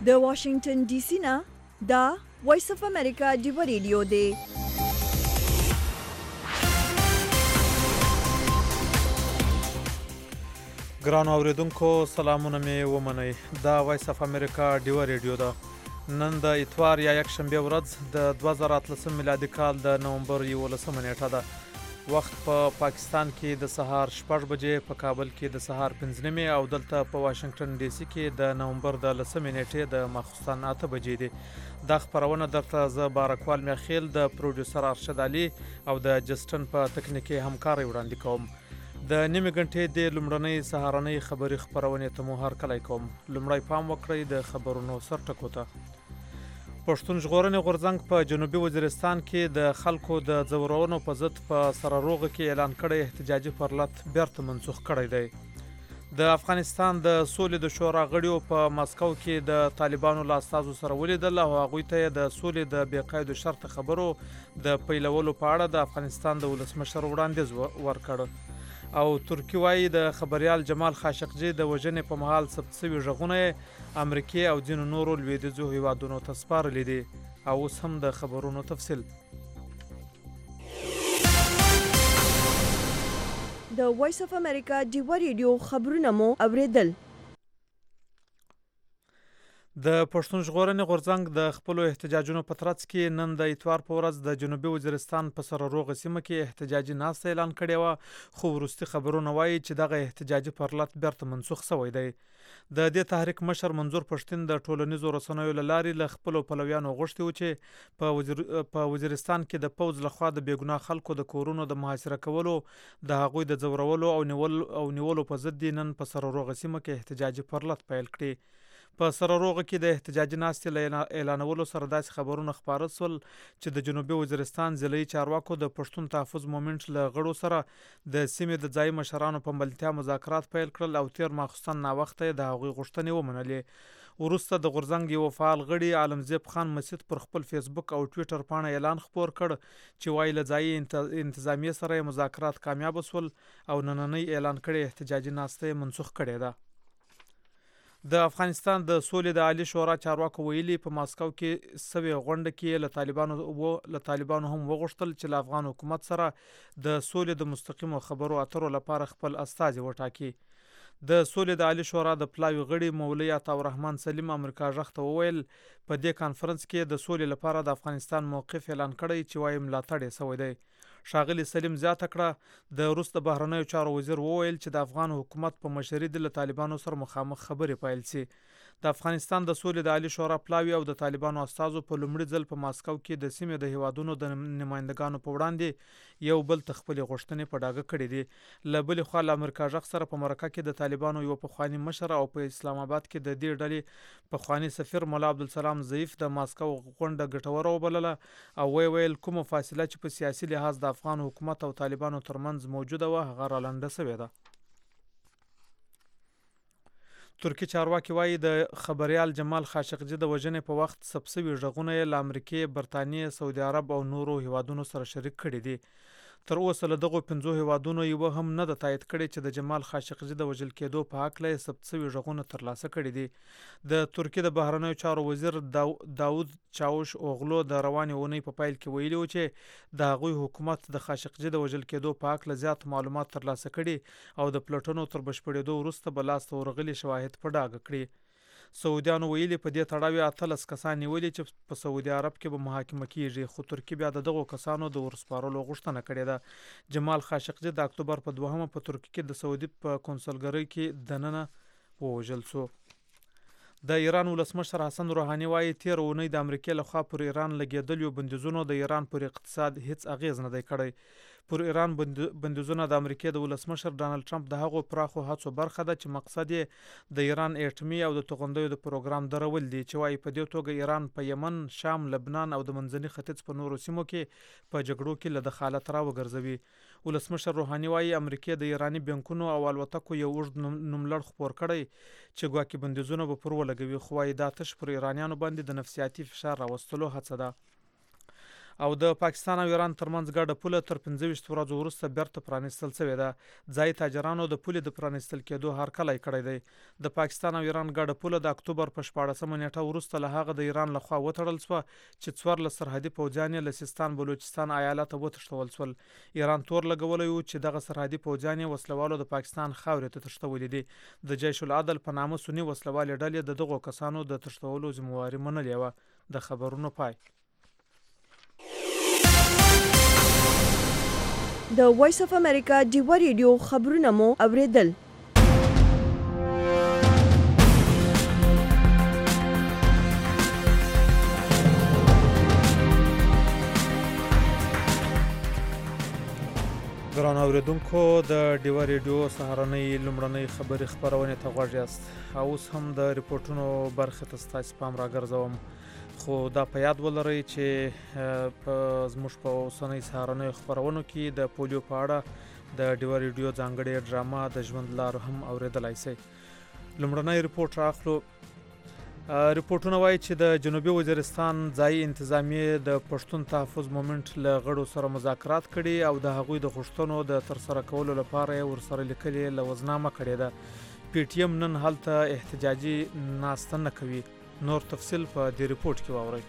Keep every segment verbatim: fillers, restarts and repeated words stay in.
د واشنگټن ډي سي نه دا وایس اف امریکا ډیو ریډیو دی. ګرانو اوریدونکو سلامونه مې ومنئ. دا وایس اف امریکا ډیو ریډیو ده. نن د اتوار یا یک شنبه ورځ د دوه زره اتلسم میلادي کال د نومبر یولسمه نیټه ده. وخت په پا پاکستان کې د سهار شپږ بجې، په کابل کې د سهار پنځه نیمې او دلته په واشنگټن ډي سي کې د نومبر د لسمې نیټې د ماخوستن اته بجې دي. دا خبرونه درته زه بارکوال میخیل د پروډوسر ارشد علي او د جسټن په تکنیکي همکاري وړاندې کوم. د نیمه غنټې د لومړنۍ سهارنۍ خبري خبرونه ته مو هرکلی کوم. لومړی پام وکړئ د خبرونو سرټکو ته. پښتون ژغورنې غورځنګ په جنوبي وزیرستان کې د خلکو د ځورونو په ضد په سره روغه کې اعلان کړی احتجاجي پرلط بیرته منسوخ کړی دی. د افغانستان د سولې د شورا غړیو په مسکو کې د طالبانو له استازو سره ولیدل او هغوی ته د سولې د بېقید شرط خبرو د پیلولو په اړه د افغانستان د ولسمشر وړاندیز ورکړ. او ترکی وایي د خبریال جمال خاشقجي د وژنې په مهال ثبت شوي غږونه امریکې او ځینو نورو لویدیځو هیوادونو ته سپارلي دي. او اوس هم د خبرونو تفصیل. د وایس اف امریکا ډیو ریډیو خبرونه مو اوریدل. د پښتون ژغورنې غورځنګ د خپلو احتجاجونو په ترڅ کې نن د اتوار په ورځ د جنوبي وزیرستان په سره روغه سیمه کې احتجاجي ناسته اعلان کړې وه، خو وروستي خبرونه وایي چې دغه احتجاجي پرلط بیرته منسوخ شوی دی. د دې تحریک مشر منظور پښتین د ټولنیزو رسنیو له لارې له خپلو پلویانو غوښتي و چې په وزیر... په وزیرستان کې د پوځ لخوا د بېګناه خلکو د کورونو د محاصره کولو، د هغوی د ځورولو او نیول او نیولو په ضد نن په سره روغه سیمه کې احتجاجي پرلط پیل کړي. په سره روغه کې د احتجاجي ناستې له اعلانولو سره داسې خبرونه خپاره شول چې د جنوبي وزیرستان ضلعي چارواکو د پښتون تحفظ مومنټ له غړو سره د سیمې د ځایي مشرانو په ملتیا مذاکرات پیل کړل او تیر ماخوستن ناوخته د هغوی غوښتنې ومنلې. وروسته د غورځنګ یو فعال غړي عالمزیب خان مسید پر خپل فیسبوک او ټویټر پاڼه اعلان خپور کړ چې وایي له ځایي انتظامیې سره مذاکرات کامیاب شول او نننۍ اعلان کړې احتجاجي ناسته منسوخ کړې ده. د افغانستان د سولې د عالی شورا چارواکو ویلي په ماسکو کې سوي غونډه کې له طالبانو و له طالبانو هم وغوښتل چې له افغان حکومت سره د سولې د مستقیمو خبرو اترو لپاره خپل استازي وټاکي. د سولې د عالی شورا د پلاوي غړي مولوي عطاءالرحمن سلیم امریکا غږ ته وویل په دې کانفرنس کې د سولې لپاره د افغانستان موقف اعلان کړی چې وايي ملاتړ یې شوی دی. ښاغلي سلیم زیاته کړه د روس د بهرنیو چارو وزیر وویل چې د افغان حکومت په مشرۍ د طالبانو سره مخامخ خبرې پیل شي. د افغانستان د سولې د عالی شورا پلاوي او د طالبانو استازو په لومړي ځل په ماسکو کې د سیمې د هیوادونو د نمائندګانو په وړاندې یو بل ته خپلې غوښتنې په ډاګه کړې دي. له بلې خوا له امریکا غږ سره په مرکه کې د طالبانو یو پخواني مشر او په اسلام آباد کې د دې ډلې پخواني سفیر مولا عبدالسلام ضعیف د ماسکو غونډه ګټوره وبلله او وی ویل کومه فاصله چې په سیاسي لحاظ د افغان حکومت او طالبانو ترمنځ موجوده وه هغه رالنډه شوې ده. ترکی چارواکي وایي د خبریال جمال خاشقجي د وژنې په وخت ثبت شوي غږونه یې له امریکې، برطانیې، سعودي عرب او نورو هیوادونو سره شریک کړي دي. تر اوسه له دغو پنځو هیوادونو یوه هم نه ده تایید کړې چې د جمال خاشقجي د وژل کېدو په هکله یې ثبت شوي غږونه ترلاسه کړي دي. د ترکیې د بهرنیو چارو وزیر داو داود چاوش اوغلو د روانې اونۍ په پیل کې ویلي و چې د هغوی حکومت د خاشقجي د وژل کېدو په هکله زیات معلومات ترلاسه کړي او د پلټنو تر بشپړېدو وروسته به لاسته ورغلي شواهد په ډاګه کړي. سعودیانو ویلي په دې تړاو یې اتلس کسان نیولي چې په سعودي عرب کې به محاکمه کیږي، خو ترکیه بیا د دغو کسانو د ورسپارلو غوښتنه کړې ده. جمال خاشقجي د اکتوبر په دوهمه په ترکیه کې د سعودي په کنسولګرۍ کې دننه ووژل شو. د ایران ولسمشر حسن روحاني وایي تیر اونۍ د امریکې لخوا پر ایران لګېدلو بندیزونو د ایران پر اقتصاد هیڅ اغیز نه دی کړی. پر ایران بندیزونه د امریکې د ولسمشر ډانلډ ټرمپ د هغو پراخو هڅو برخه ده چې مقصد یې د ایران اټومي او د توغندیو د پروګرام درول دي چې وایي په دې توګه ایران په یمن، شام، لبنان او د منځني ختیځ په نورو سیمو کې په جګړو کې له دخالت راوګرځوي. ولسمشر روحاني وایي امریکې د ایراني بانکونو او الوتکو یو اوږد نوملړ خپور کړی چې ګواکې بندیزونه به پر ولګوي، خو وایي دا تش پر ایرانیانو باندې د نفسیاتي فشار راوستلو هڅه ده. او د پاکستان او ایران ترمنځ ګډه پوله تر پنځه ویشت ورځو وروسته بیرته پرانیستل شوې ده. ځایي تاجرانو د پولې د پرانیستل کېدو هرکلی کړی دی. د پاکستان او ایران ګډه پوله د اکتوبر په شپاړسمه نیټه وروسته له هغه د ایران لخوا وتړل شوه چې څوارلس سرحدي پوځیان یې له سیستان بلوچستان ایالت ته وتښتول شول. ایران تور لګولی و چې دغه سرحدي پوځیان یې وسلوالو د پاکستان خاورې ته تښتولي دي. د جیش العدل په نامه سني وسلوالې ډلې د دغو کسانو د تښتولو ذمهواري منلې وه. د خبرونو پای. د وایس اف امریکا ډیوا ریډیو خبرونه مو اوریدل. ګران اوریدونکو د ډیوا ریډیو سهارنۍ لومړنۍ خبري خبرونې ته غوږ یاست. اوس هم د ریپورتونو برخې ته ستاسو پام راګرځوم، خو دا په یاد ولرئ چې په زموږ په اوسنۍ سهارنۍ خبرونو کې د پولیو په اړه د ډیوا ریډیو ځانګړې ډرامه د ژوند لار هم اوریدلای شئ. لومړنی ریپورت راخلو. ریپورتونه وایي چې د جنوبي وزیرستان ځایي انتظامیې د پښتون تحفظ مومنټ له غړو سره مذاکرات کړي او د هغوی د غوښتنو د ترسره کولو لپاره یې ورسره لیکلي لوزنامه کړې ده. پی ټی ایم نن هلته احتجاجي ناسته نه کوي. نور تفصیل په دې ریپورت کې واورئ.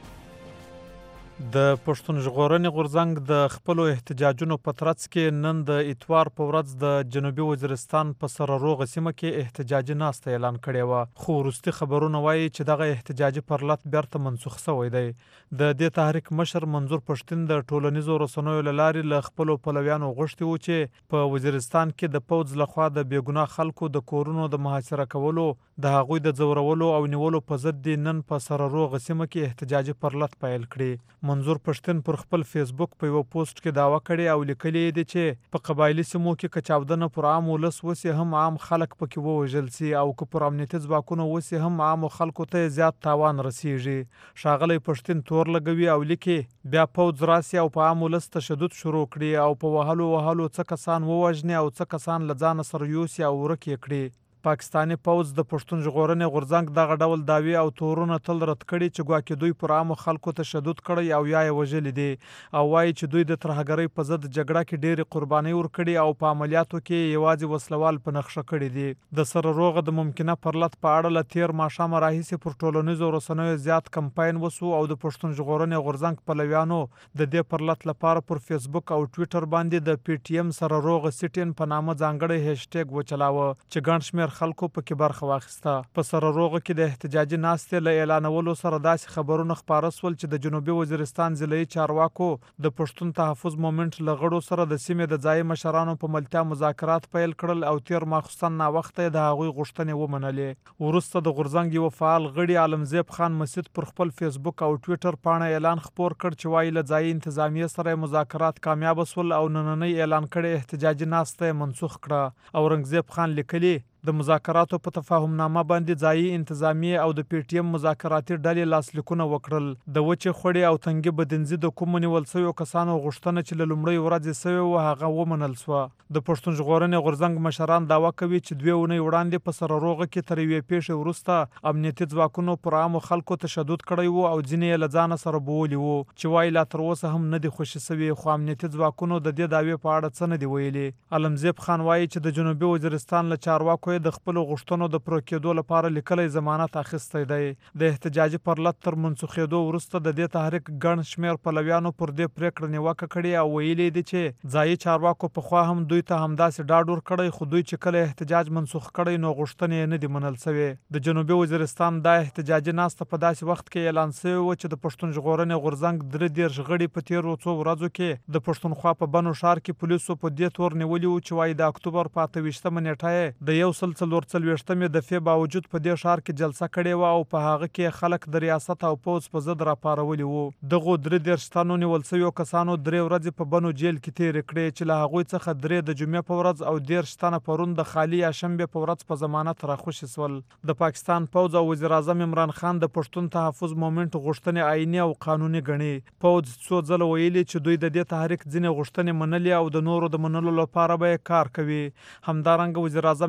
د پښتون ژغورنې غورځنګ د خپلو احتجاجونو په ترڅ کې نن د اتوار په ورځ د جنوبي وزیرستان په سره روغه سیمه کې احتجاجي ناسته اعلان کړې وه، خو وروستي خبرونه وایي چې دغه احتجاجي پرلط بیرته منسوخ شوی دی. د دې تحریک مشر منظور پښتین د ټولنیزو رسنیو له لارې له خپلو پلویانو غوښتي و چې په وزیرستان کې د پوځ لخوا د بېګناه خلکو د کورونو د محاصره کولو، د هغوی د ځورولو او نیولو په ضد دې نن په سره روغه سیمه کې احتجاجي پرلط پیل کړي. منظور پښتین پر خپل فیسبوک په یو پوسټ کې داوا کړې او لیکلي دي چې په قبایلي سیمو کې که چاودنه پر عام ولس وسي هم عام خلک پکې ووژل سي او که پر امنیتي ځواکونو وسي هم عامو خلکو ته زیات تاوان رسیږي. ښاغلی پښتین تور لګوي او لیکي بیا پوځ راسي او په عام ولس تشدد شروع کړي او په وهلو وهلو څه کسان ووژني او څه کسان له ځانه سره یوسي او ورک یې کړي. پاکستاني پوځ د پښتون ژغورنې غورځنګ دغه ډول دعوی او تورونه تل رد کړي چې ګواکې دوی پر عامو خلکو تشدد کړی او یا یې وژلي دي او وایي چې دوی د ترهګرۍ په ضد جګړه کې ډېرې قربانۍ ورکړي او په عملیاتو کې یوازې وسلوال په نښه کړي دي. د سره روغه د ممکنه پرلط په اړه له تیر ماښامه راهیسې پر ټولنیزو رسنیو زیات کمپاین وسو او د پښتون ژغورنې غورځنګ پلویانو د دې پرلط لپاره پر فیسبوک او ټویټر باندې د پی ټی ایم سره روغه سیټین په نامه ځانګړی هیشټیګ وچلاوه چې ګڼ شمېر خلکو پکې برخه واخیسته. په سره روغه کې د احتجاجي ناستې له اعلانولو سره داسې خبرونه خپاره شول چې د جنوبي وزیرستان ضلعي چارواکو د پښتون تحفظ مومنټ له غړو سره د سیمې د ځایي مشرانو په ملتیا مذاکرات پیل کړل او تیر ماخوستن ناوخته د هغوی غوښتنې ومنلې. وروسته د غورځنګ یو فعال غړي عالمزیب خان مسید پر خپل فیسبوک او ټویټر پاڼه اعلان خپور کړ چې وایي له ځایي انتظامیې سره مذاکرات کامیاب شول او نننۍ اعلان کړې احتجاجي ناسته منسوخ کړه. اورنګزیب خان لیکلي د مذاکراتو په تفاهم نامه باندې ځایي انتظامیې او د پی ټی ایم مذاکراتي ډلې لاسلیکونه وکړل. د وچې خوړې او تنګي بدنځي د کومو نیول شویو کسانو غوښتنه چې له لومړۍ ورځې شوې وه هغه ومنل شوه. د پښتون ژغورنې غورځنګ مشران دعوا کوي چې دوې اونۍ وړاندې په سره روغه کې تر یوې پیښې وروسته امنیتي ځواکونو پر عامو خلکو تشدد کړی و او ځینې یې له ځانه سره بولي وو چې وایي لا تر اوسه هم نه دي خوشي شوي، خو امنیتي ځواکونو د دې دعوې په اړه څه نه دي ویلي. علمزیب خان وایي چې د جنوبي وزیرستان له چارواکو د خپلو غوښتنو د پوره کېدو لپاره لیکلی ضمانت اخیستی دی. د احتجاجي پرلط تر منسوخېدو وروسته د دې تحریک ګڼ شمېر پلویانو پر دې پرېکړه نیوکه کړې او ویلي دي چې ځایي چارواکو پخوا هم دوی ته همداسې ډاډ ورکړی، خو دوی چې کله احتجاج منسوخ کړی نو غوښتنې یې نه دي منل شوې. د جنوبي وزیرستان دا احتجاجي ناسته په داسې وخت کې اعلان شوې وه چې د پښتون ژغورنې غورځنګ درې دېرش غړي په تېرو څو ورځو کې د پښتونخوا په بنو ښار کې پولیسو په دې تور نیولي وو چې وایي د اکتوبر په اته ویشتمه نیټه یې د یو سل څلور څلوېښتمې دفعې باوجود په دې ښار کې جلسه کړې وه او په هغه کې خلک د ریاست او پوځ په ضد راپارولي وو. دغو درې دېرش تنو نیول شویو کسانو درې ورځې په بنو جیل کې تېرې کړې چې له هغوی څخه درې د جمعې په ورځ او دېرش تنه پرون د خالي یا شنبې په ورځ په ضمانت راخوشي شول. د پاکستان پوځ او وزیر اعظم عمران خان د پښتون تحفظ مومنټ غوښتنې آئیني او قانوني ګڼي. پوځ څو ځله ویلي چې دوی د دې تحریک ځینې غوښتنې منلي او د نورو د منلو لپاره به یې کار کوي. همدارنګه وزیر اعظم عمران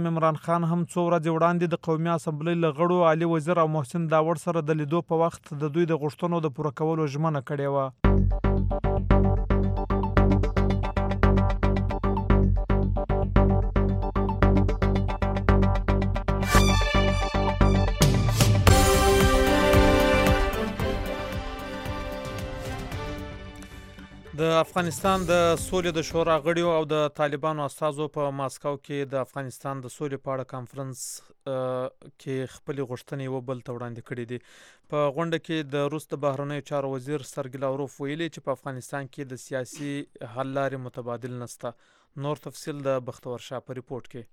خان هم څو ورځې وړاندې د قومي اسمبلۍ له غړو علي وزیر او محسن داوړ سره د لیدو په وخت د دوی د غوښتنو د پوره کولو ژمنه کړې وه. د افغانستان د سولې د شورا غړیو او د طالبانو استازو په ماسکو کې د افغانستان د سولې په اړه کانفرنس کې خپل غوښتنې یو بل ته وړاندې کړې دي. په غونډه کې د روس د بهرنیو چارو وزیر سرګی لاوروف ویلي چې په افغانستان کې د سیاسي حل لارې متبادل نشته. نور تفصیل د بختور شاه په ریپورت کې.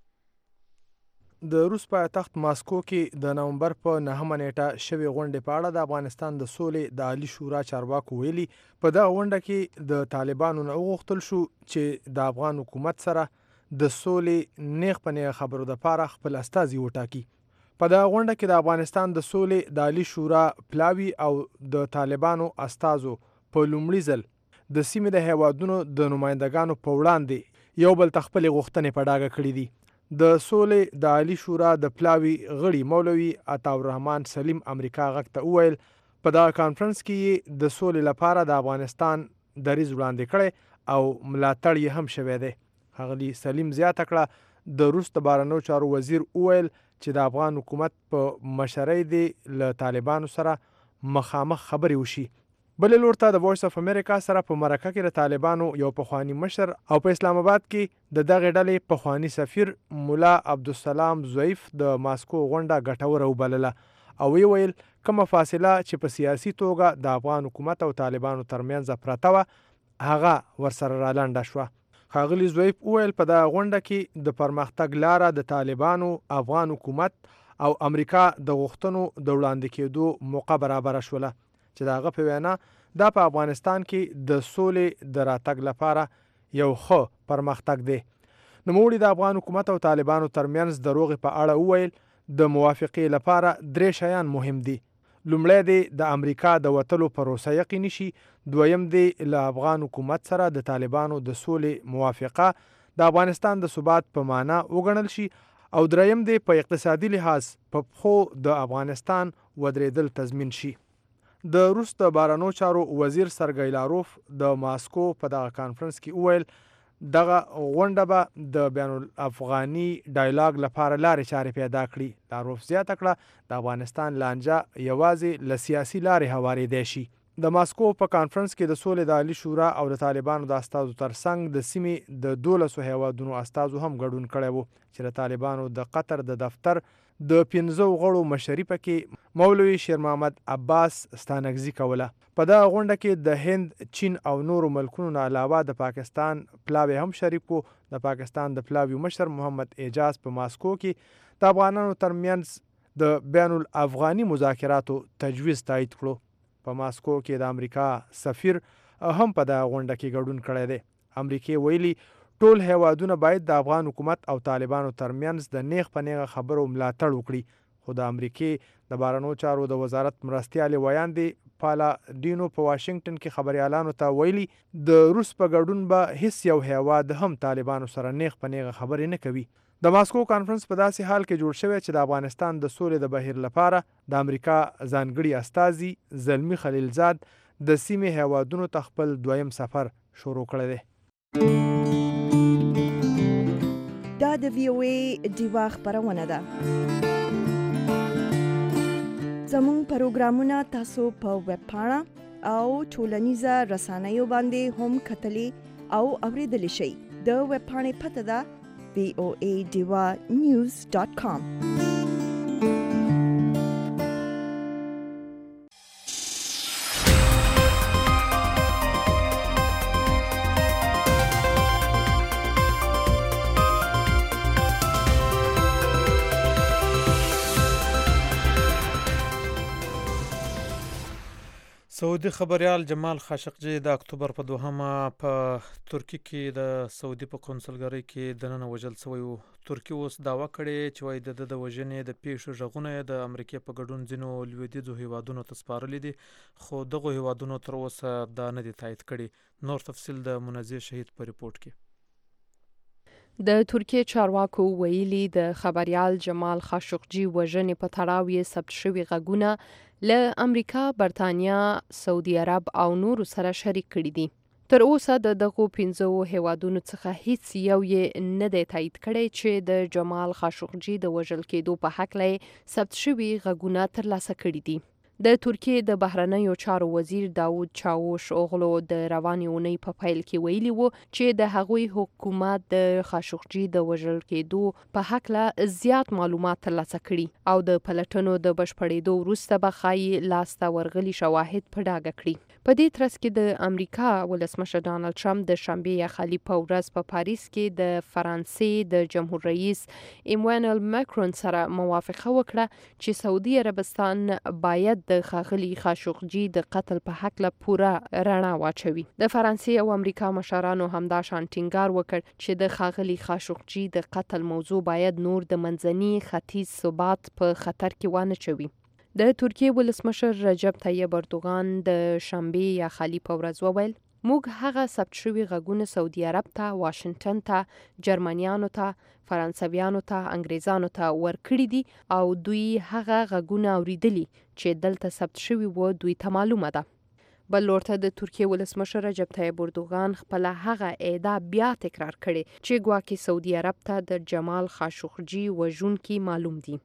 د روس پایتخت ماسکو کې د نومبر په نهمه نیټه شوې غونډې په اړه د افغانستان د سولې د عالی شورا چارواکو ویلي په دغه غونډه کې د طالبانو نه وغوښتل شو چې د افغان حکومت سره د سولې نیغ په نیغه خبرو دپاره خپل استازي وټاکي. په دغه غونډه کې د افغانستان د سولې د عالی شورا پلاوي او د طالبانو استازو په لومړي ځل د سیمې د هیوادونو د نمایندګانو په وړاندې یو بل ته خپلې غوښتنې په ډاګه کړي دي. د سولې د عالی شورا د پلاوي غړي مولوي عطاالرحمن سلیم امریکا غږ ته وویل په دغه کانفرنس کې د سولې لپاره د افغانستان دریځ وړاندې کړی او ملاتړ یې هم شوی دی. ښاغلي سلیم زیاته کړه د روس د بهرنیو چارو وزیر وویل چې د افغان حکومت په مشرۍ دې له طالبانو سره مخامخ خبرې وشي. بل لور ته د وایس اف امریکا سره په مرکه کې د طالبانو یو پخوانی مشر او په اسلام آباد کې د دغه ډلې پخوانی سفیر مولا عبدالسلام ضعیف د ماسکو غونډه ګټوره وبلله او ویل کومه فاصله چې په سیاسي توګه د افغان حکومت او طالبانو ترمنځ پرته وه هغه ورسره رالنډه شوه. ښاغلي ضعیف وویل په دغه غونډه کې د پرمختګ لاره د طالبانو، افغان حکومت او امریکا د غوښتنو د وړاندې کېدو موقع برابره شوله چې د هغه په وینا دا په افغانستان کې د سولې د راتګ لپاره یو ښه پرمختګ دی. نوموړي د افغان حکومت او طالبانو ترمنځ د روغې په اړه وویل د موافقې لپاره درې شیان مهم دي. لومړی دی د امریکا د وتلو پروسه یقیني شي، دویم دی له افغان حکومت سره د طالبانو د سولې موافقه د افغانستان د ثبات په معنا وګڼل شي او دریم دی په اقتصادي لحاظ په پښو د افغانستان ودرېدل تضمین شي. د روس د بهرنیو چارو وزیر سرګی لاروف د ماسکو په دغه کانفرنس کې وویل دغه غونډه به د بین الافغاني ډایلاګ لپاره لارې چارې پیدا کړي. لاروف زیاته کړه د افغانستان لانجه یوازې له سیاسي لارې هوارېدی شي. د ماسکو په کانفرنس کې د سولې د عالی شورا او د طالبانو د استازو ترڅنګ د سیمې د دولسو هیوادونو استازو هم ګډون کړی و چې د طالبانو د قطر د دفتر د پنځو غړو مشري پکې مولوي شیر محمد عباس ستانکزي کوله. په دغه غونډه کې د هند، چین او نورو ملکونو نه علاوه د پاکستان پلاوی هم شریک وو. د پاکستان د پلاوی مشر محمد اعجاز په ماسکو کې د افغانانو ترمنځ د بین الافغاني مذاکراتو تجویز تایید کړو. په ماسکو کې د امریکا سفیر هم په دغه غونډه کې ګډون کړی دی. امریکې ویلي ټول هیوادونه باید د افغان حکومت او طالبانو ترمنځ د نیغ په نیغه خبرو ملاتړ وکړي. خو د امریکې د بهرنیو چارو د وزارت مرستیال ویاندې پالا ډینو په واشنگټن کې خبریالانو ته ویلي د روس په ګډون به هیڅ یو هیواد هم طالبانو سره نیغ په نیغه خبرې نه کوي. د ماسکو کانفرنس په داسې حال کې جوړ شوی چې د افغانستان د سولې د بهیر لپاره د امریکا ځانګړي استازي زلمی خلیلزاد د سیمې هیوادونو ته خپل دویم سفر شروع کړی دی. دا د وی او ای ډیوا خبرونه ده. زموږ پروګرامونه تاسو په ویب پاڼه او ټولنیزه رسنیو باندې هم کتلی او اوریدلی شئ. د ویب پاڼې پته ده وی او ای ډیوا نیوز ډاټ کام. سعودي خبريال جمال خاشقجي د اکتوبر په دوهمه په ترکی کې د سعودي په کنسولګرۍ کې دننه وژل شوی و. ترکی اوس دعوا کړې چې وايي د د وژنې د پیښو ژغونه د امریکا په ګډون ځینو لویدیځو هیوادونو ته سپارلي دي، خو دغه هیوادونو تر اوسه دا نه دي تایید کړي. نور تفصیل د منزه شهید په ریپورت کې. د ترکیه چارواکو ویلي د خبريال جمال خاشقجي وژنې په تړاو یې ثبت شوي غږونه له امریکا، برتانیا، سعودي عرب او نورو سره شریک کړي دي. تر اوسه د دغو پنځو هیوادونو څخه هیڅ یو یې نه دی تایید کړی چې د جمال خاشقجي د وژل کېدو په هکله یې ثبت شوي غږونه ترلاسه کړي دي. د ترکیه د بهرنیو چارو وزیر داود چاوش اوغلو د روانې اونۍ په پیل کې ویلي وو چې د هغوی حکومت د خاشقجي د وژل کېدو په هکله زیات معلومات ترلاسه کړي او د پلټنو د بشپړېدو وروسته به ښایي لاسته ورغلي شواهد په ډاګه کړي. په دې ترڅ کې د امریکا ولسمشر ډانلډ ټرمپ د شنبې یا خالي په ورځ په پاریس کې د فرانسې د جمهور رئیس ایمانوئل ماکرون سره موافقه وکړه چې سعودي عربستان باید د ښاغلي خاشقجي د قتل په هکله پوره رڼا واچوي. د فرانسې او امریکا مشرانو همدا شان ټینګار وکړ چې د ښاغلي خاشقجي د قتل موضوع باید نور د منځني ختیځ ثبات په خطر کې وانه چوي. د ترکیه ولسمشر رجب طیب اردوغان د شنبې یا خالي په ورځ وویل موږ هغه ثبت شوي غږونه سعودي عرب ته، واشنگټن ته، جرمنیانو ته، فرانسویانو ته، انګریزانو ته ورکړي دي او دوی هغه غږونه اوریدلي چې دلته ثبت شوي وو دوی ته معلومه ده. بل لورته د ترکیه ولسمشر رجب طیب اردوغان خپل هغه ادعا بیا تکرار کړي چې ګواکې سعودي عرب ته د جمال خاشقجي وژونکي معلوم دي.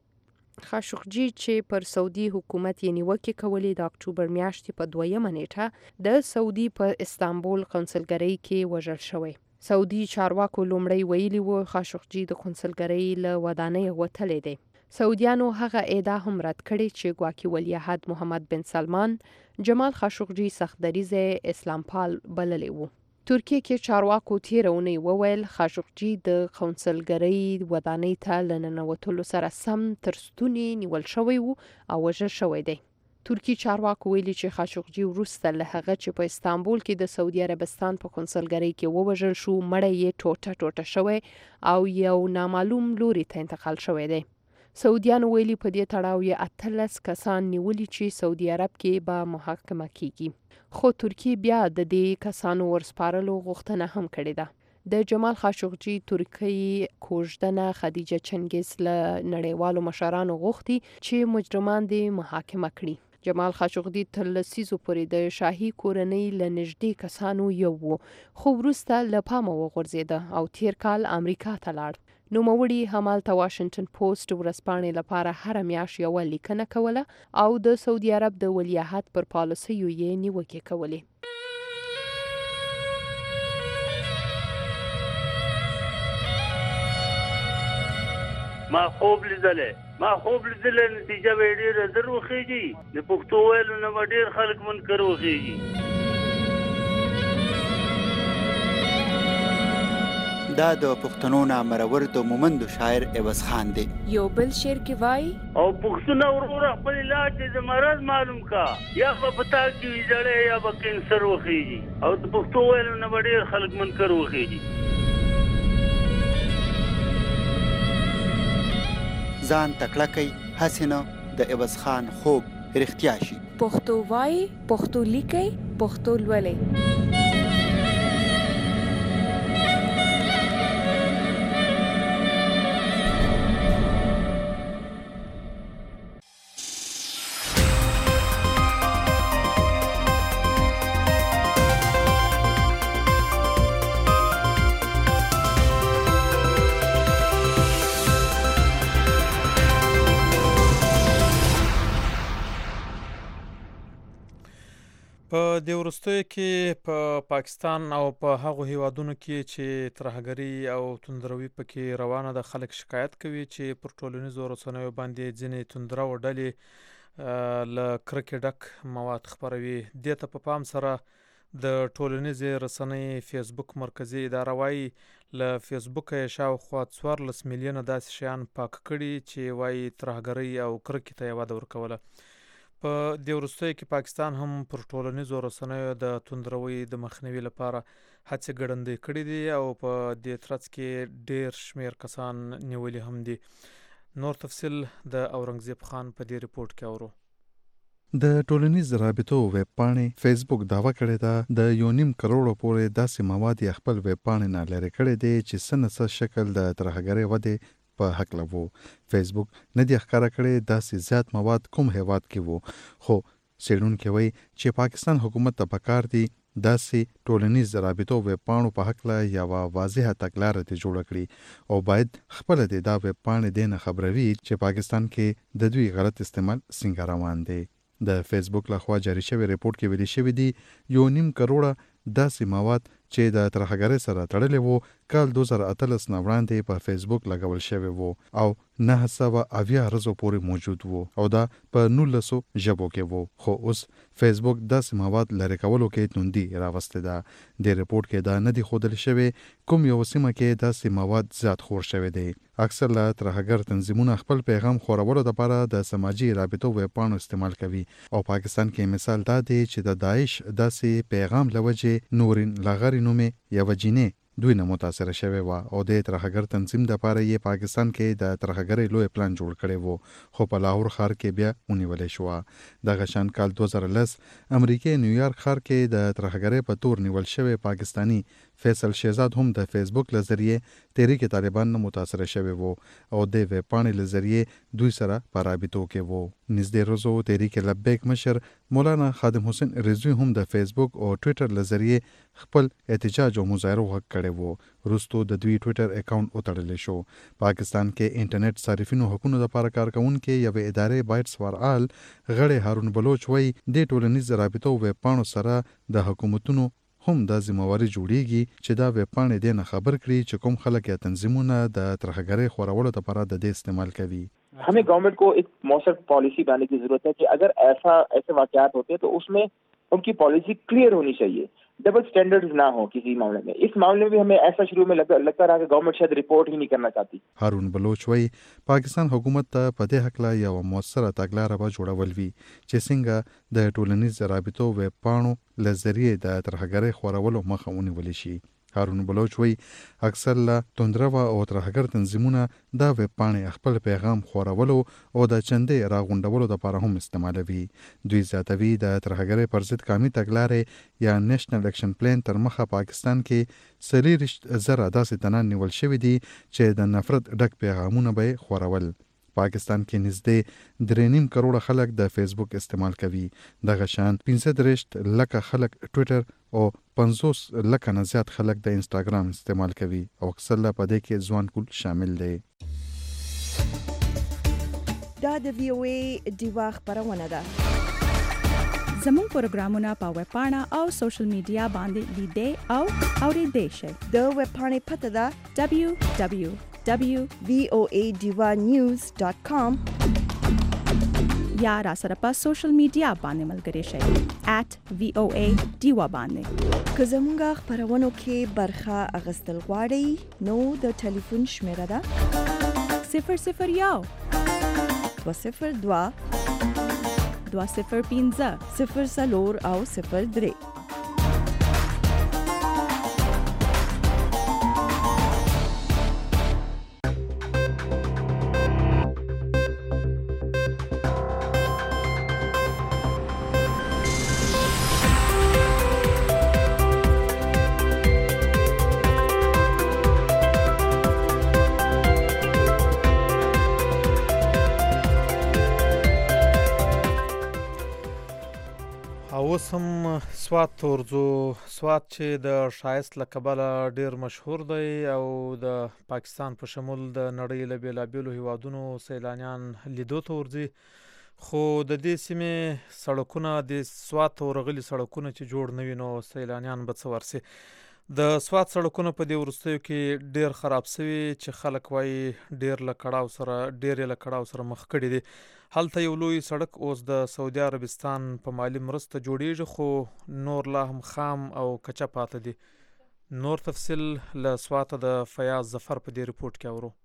خاشقجي چې پر سعودي حکومت یې نیوکې کولې د اکتوبر میاشتې په دویمه نیټه د سعودي په استانبول قونسلګرۍ کې وژل شوی. سعودي چارواکو لومړی ویلي وو خاشقجي د قونسلګرۍ له ودانۍ وتلی دی. سعودیانو هغه ادعا هم رد کړې چې ګواکې ولیعهد محمد بن سلمان جمال خاشقجي سخت دریځ اسلام پال بللی وو. ترکیه کې چارواکو تیره اونۍ وویل خاشقجي د قونسلګرۍ ودانۍ ته له ننوتلو سره سم تر ستوني نیول شوی وو او وژل شوی دی. ترکی چارواکو ویلي چې خاشقجي وروسته له هغه چې په استانبول کې د سعودي عربستان په قونسلګرۍ کې ووژل شو مړی یې ټوټه ټوټه شوی او یو نامعلوم لوري ته انتقال شوی دی. سعودیانو ویلي په دې تړاو یې اتلس کسان نیولي چې سعودي عرب کې به محاکمه کیږي. خو ترکیه بیا د دې کسانو ورسپارلو غوښتنه هم کړې ده. د جمال خاشقجي ترکیه کوژدنه خدیجه چنګیز له نړیوالو مشرانو غوښتي چې مجرمان دې محاکمه کړي. جمال خاشقجي تر لسیزو پورې د شاهي کورنۍ له نږدې کسانو یو و خو وروسته له پامه وغورځېده او تیر کال امریکا ته لاړ. نوموړي همالته واشنگټن پوسټ ورځپاڼې لپاره هره میاشت یوه لیکنه کوله او د سعودي عرب د ولیعهد پر پالیسیو یې نیوکې کولې. ما خوب لیدلې ما خوب لیدلې نتیجه به ډېره زر وخیږي د پښتو ویلو نه به ډېر خلک منکر وخیږي. دا د پښتنو نامرور د مومندو شاعر عوض خان دی. یو بل شعر کې وایي او پښتون وروره خپل علاج د مرض معلوم کا یا په پتا کې ویځړې یا په کینسر وخیږي او د پښتو ویلو نه به ډېر خلک منکر وخیږي. ځان تکړه کوي هسې نه د عوض خان خوب رښتیا شي. پښتو وایي، پښتو لیکي، پښتو لولي. په د وروستیو کې په پا پاکستان او په هغو هیوادونو کې چې ترهګري او توندروي پکې روانه ده خلک شکایت کوي چې پر ټولنیزو رسنیو باندې ځینې توندرو ډلې له کرکې ډک مواد خپروي. دې ته په پام سره د ټولنیزې رسنۍ فیسبوک مرکزي اداره وایي له فیسبوکه یې شاوخوا څوارلس میلیونه داسې شیان پاک کړي چې وایي ترهګرۍ او کرکې ته یې وده ورکوله. په دې وروستیو کې پاکستان هم پر ټولنیزو رسنیو د توندروي د مخنیوي لپاره هڅې ګړندۍ کړي دي او په دې ترڅ کې ډېر شمیر کسان نیولي هم دي. نور تفصیل د اورنګزیب خان په دې ریپورت کې اورو. د ټولنیز رابطو ویب پاڼې فیسبوک داوا کړې ده د یو نیم کروڑو پورې داسې مواد یې خپل ویب پاڼې نه لرې کړې دي چې څه نه څه شکل د ترهګرۍ ودې په حق لوو. فیسبوک نه دی ښکاره کړی داسې زیات مواد کوم هیواد کې وو، خو څېړونکي وایي چې پاکستان حکومت ته پکار دی داسې ټولنیز رابطو ویب پاڼو په هکله یوه واضحه تګلاره دې جوړه کړي او باید خپله دې دا ویب پاڼې دې نه خبروي چې پاکستان کې د دوی غلط استعمال څنګه روان دی. د فیسبوک لخوا جاری شوی ریپورت کې ویلي شوی دی یو نیم کروڑه داسې مواد چې د ترهګرۍ سره تړلې وو کال دوه زره اتلس نه وړاندې په فیسبوک لګول شوی وو او نهه سوه اویا ورځو پورې موجود وو او دا په نولسو ژبو کې وو، خو اوس فیسبوک داسې مواد لرې کولو کې توندي راوستې ده. د ریپورت کې دا نه دی ښودل شوی کوم یو سیمه کې داسې مواد زیات خور شوی دی. اکثر له ترهګر تنظیمونه خپل پیغام خورولو لپاره د سماجي رابطو ویب پاڼو استعمال کوي او پاکستان کې مثال دا دی چې د داعش داسې پیغام لوجې نورین لاغری نومې یوه جینۍ دوی نه متاثره شوی و او د ترهګر تنظیم د لپاره یې پاکستان کې د ترهګرۍ لوی پلان جوړ کړی وو خو په لاهور ښار کې بیا ونیولې شوه. دغه شان کال دوه زره لس امریکې نیویارک ښار کې د ترهګرۍ په تور نیول شوی پاکستانی فیصل شهزاد هم د فیسبوک له ذریعې تحریک طالبان نه متاثره شوی وو او د ویب پاڼې له ذریعې دوی سره په رابطو کې وو. نږدې روزو تحریک لبیک مشر مولانا خادم حسین رضوی هم د فیسبوک او ټویټر له ذریعې خپل احتجاج او مظاهره وغږ کړی وو. وروستو د دوی ټویټر اکاونټ وتړلی شو. پاکستان کې انټرنیټ صارفینو حقونو لپاره کارکوونکي یوې ادارې بایټس فار آل غړی هارون بلوچ وایي د ټولنیز رابطو ویب پاڼو سره د حکومتونو هم دا ذمہواری جوړیږي چې دا ویب پاڼې دې نه خبر کړي چې کوم خلک یا تنظیمونه د ترهګرۍ خورولو لپاره د دې استعمال کوي. हमें गवर्नमेंट को एक मौसर पॉलिसी बनाने की जरूरत है कि अगर ऐसा ऐसे वाकयात होते हैं तो उसमें उनकी पॉलिसी क्लियर होनी चाहिए, डबल स्टैंडर्ड्स ना हो किसी मामले में. इस मामले में भी हमें ऐसा शुरू में लग, लगता रहा कि गवर्नमेंट शायद रिपोर्ट ही नहीं करना चाहती. هارون بلوچ وایي پاکستان حکومت ته په دې هکله یوه مؤثره تګلاره به جوړول وي چې څنګه د ټولنیز رابطو ویب پاڼو له ذریعې د ترهګرۍ خورولو مخه ونیولی شي. هارون بلوچ وایي اکثر له توندرو او ترهګر تنظیمونه دا ویب پاڼې خپل پیغام خورولو او د چندې راغونډولو لپاره هم استعمالوي. دوی زیاتوي د ترهګرۍ پر ضد قامي تګلارې یا نیشنل اکشن پلان تر مخه پاکستان کې څلېرویشت زره داسې تنان نیول شوي دي چې د نفرت ډک پیغامونه به یې خورول. پاکستان کې نږدې درې نیم کروڑه خلک د فیسبوک استعمال کوي. دغه شان پنځه دېرش لکه خلک ټویټر او پنځوس لکه نه زیات خلک د انسټاګرام استعمال کوي او اکثر لا په دې کې ځوان کول شامل دی. دا د وی او ای دیوا خبرونه ده. زموږ پروګرامونه په ویب پاڼه او سوشل میډیا باندې لیدئ او اورېدئ شئ. د ویب پاڼې پته ده دبلیو دبلیو دبلیو وی او ای دیوا نیوز ډاٹ کام یا را سره په سوشل میډیا باندې ملګری شئ ایٹ وی او ای دیوا باندې. که زموږ خبرونو کې برخه اخیستل غواړئ نو د ټلیفون شمیره ده صفر صفر یو دوه صفر دوه دوه صفر پنځه صفر څلور او صفر درې. اوس هم سوات تورځو سوات چې د شایست له کبله ډیر مشهور دی او د پاکستان په شمول د نړۍ له بیلابیلو هیوادونو سیلانیان لیدو ته ورځي، خو د دې سیمې سړکونه د سوات ورغلي سړکونه چې جوړ نه وي نو سیلانیان به څه ورسي. د سوات سړکونه په دې وروستیو کې ډیر خراب شوي چې خلک وایي ډیر له کړاو سره ډیر له کړاو سره مخ کړي دي. هلته یو لوی سړک اوس د سعودي عربستان په مالی مرسته جوړیږي خو نور لا هم خام او کچا پاته دي. نور تفصیل له سواته د فیاض ظفر په دې ریپورت کې اورو.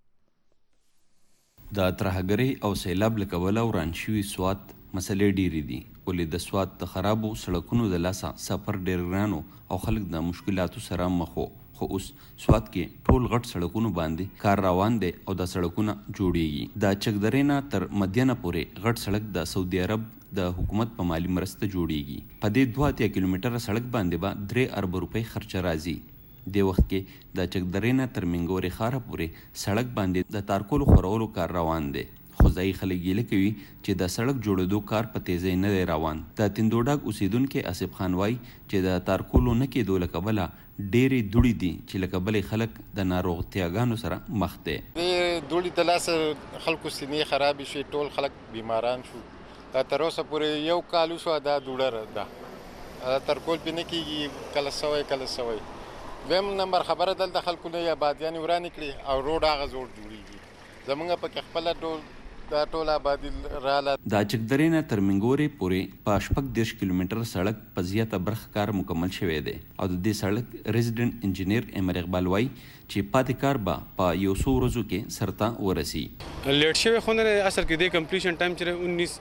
د ترهګرۍ او سیلاب له کبله وران شوي سوات مسلې ډېرې دي، ولې د سوات د خرابو سړکونو د لاسه سفر ډېر ګران او خلک د مشکلاتو سره مخ وو. خو اوس سوات کې ټول غټ سړکونو باندې کار روان دی او دا سړکونه جوړیږي. د چکدرې نه تر مدینه پورې غټ سړک د سعودي عرب د حکومت په مالی مرسته جوړیږي. په دې دوه اتیا کیلومتره سړک باندې به درې اربه روپۍ خرچه راځي. د وخت کې د چکدرې نه تر منګورې ښاره پورې سړک باندې د تارکولو خورولو کار روان دی. خو ځایي خلک ګیله کوي چې د سړک جوړېدو کار په تیزۍ نه دی روان. د تندوډاګ اوسیدونکی آصف خان وایي چې د تارکولو نه کېدو له کبله ډېرې دوړې دي چې له کبله خلک د ناروغتیاګانو سره مخ دي. د دوړې د لاسه خلکو سینې خرابې شوې، ټول خلک بیماران شو. دا تر اوسه پورې یو کال وشو دا دوړه ده، تارکول پې نه کېږي، کله سوی کله سوی. دویم نمبر خبره دلته خلکو نه آبادیانې ورانې کړي او روډ هغه زوړ جوړېږي. زمونږ پکې خپله ټول دا ټول آبادي رااله. د چکدرې نه تر منګورې پورې په شپږ دېرش کیلومتره سړک په زیاته برخه کار مکمل شوی دی او د دې سړک ریزیډنټ انجینیر امر اقبال وایي چې پاتې کار به په یو څو ورځو کې سرته ورسي. لیټ شوی خو نه اصل کې د کمپلیشن ټایم چې انیس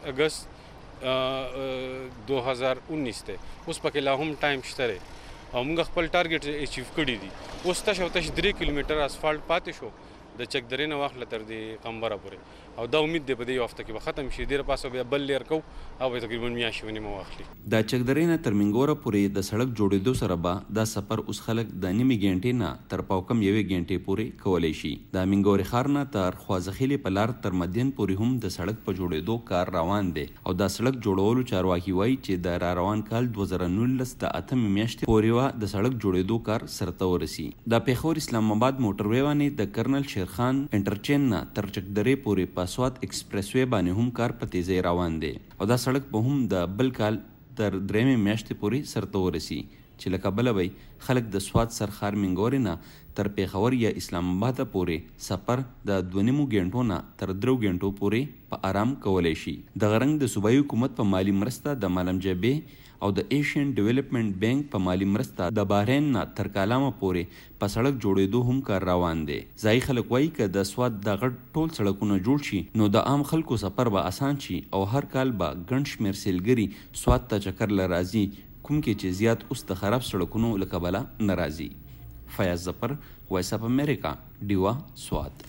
اگست دو هزار انیس دی، اوس پکې لا هم ټایم شته دی او موږ خپل ټارګټ اچیو کړی دی. اوس تش او تش درې کیلومتره اسفالټ پاتې شو د چکدرې نه واخله تر دې قمبره پورې او دا امید دی په دې هفته کې به ختم شي. ډېر پاسه بیا بل لیر کو او به تقریبا میاشتې ونیمه واخلي. د چکدرې نه تر منګوره پورې د سړک جوړېدو سره به دا سفر اوس خلک د نیمې ګنټې نه تر پاوکم یوې ګنټې پورې کولی شي. د منګورې ښار نه تر خوازخیلې په لار تر مدین پورې هم د سړک په جوړېدو کار روان دی او دا سړک جوړولو چارواکي وایي چې د را روان کال دوه زره نولس د اتمې میاشتې پورې به د سړک جوړېدو کار سرته ورسي. د پېښور اسلام آباد موټروې باندې د کرنل شیرخان انټرچینج نه تر چکدرې پورې په سوات ایکسپریس وې باندې هم کار په تیزۍ روان دی او دا سړک به هم د بل کال تر درېیمې میاشتې پورې سرته ورسي چې له کبله به خلک د سوات سرخار منګورې نه تر پېښور یا اسلام آباد پورې سفر د دوه نیمو ګنټو نه تر درو ګنټو پورې په آرام کولی شي. دغه رنګ د صوبایي حکومت په مالی مرسته د مالم جبې او د ایشین ډیولپمنٹ بینک په مالی مرسته د بحرین نه تر کالامه پورې په سړک جوړېدو هم کار روان دی. ځایي خلک وایي که د سوات دغه ټول سړکونه جوړ شي نو د عام خلکو سفر به اسان شي او هر کال به ګڼ شمېر سیلګري سوات ته چکر له راځي، کوم کې چې زیات اوس د خراب سړکونو له کبله نه راځي. فیاض ظفر، وایس اف امریکا، ډیوا، سوات.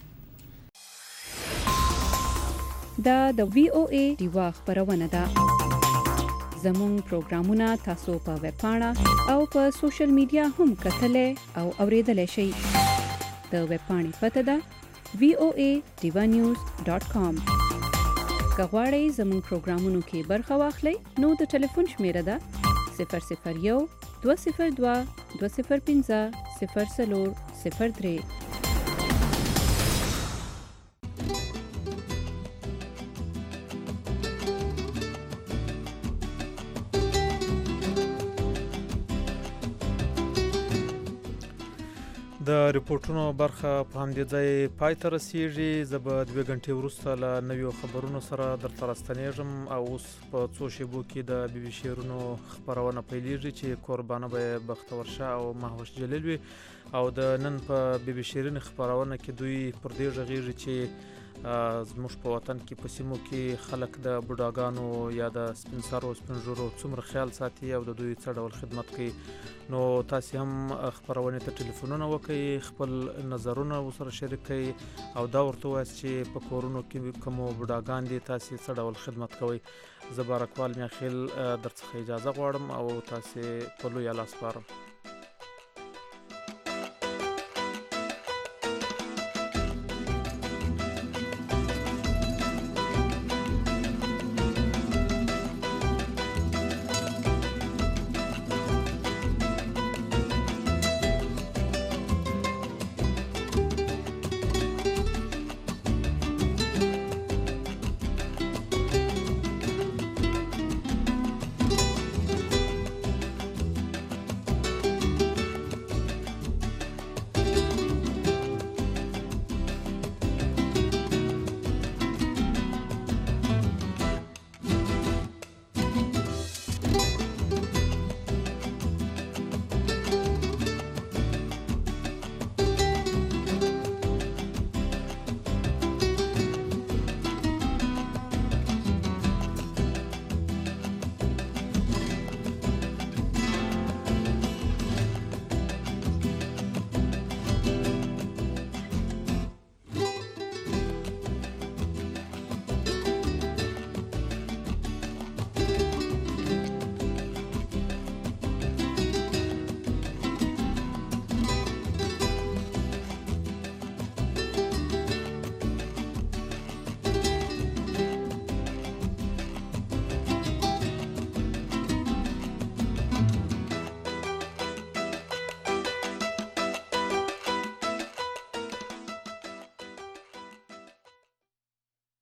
دا د وی او ای ډیوا خبرونه ده. زموږ پروګرامونه تاسو په ویب پاڼه او په سوشل میډیا هم کتلی او اوریدلی شئ. د ویب پاڼې پته ده وی او ای ډیوا نیوز ډاټ کام. که غواړئ زموږ پروګرامونو کې برخه واخلئ نو د ټلیفون شمیره ده صفر صفر یو دوه صفر دوه دوه صفر پنځه صفر څلور صفر درې. د ریپورتونو برخه په همدې ځای پای ته رسیږي. زه به دوه غنټې وروسته له نویو خبرونو سره درته راستنېږم او اوس په څو شیبو کې د بي بي شعرونو خپرونه پیلېږي چې قربانه به بختور شاه او مهوش جلیل وي او د نن په بي بي شعرونو خپرونه کې دوی پر دې غږیږي چې زموږ په وطن کې په سیمو کې خلک د بوډاګانو یا د سپین سرو سپین ږیرو څومره خیال ساتي او د دوی څه ډول خدمت کوي. نو تاسو هم خپرونې ته ټلیفونونه وکړئ، خپل نظرونه ورسره شریک کړئ او دا ورته ووایاست چې په کورونو کې کومو بوډاګان دي تاسو څه ډول خدمت کوئ. زه بارکوال میاخیل درڅخه اجازه غواړم او تاسو په لوی لاس سپارم.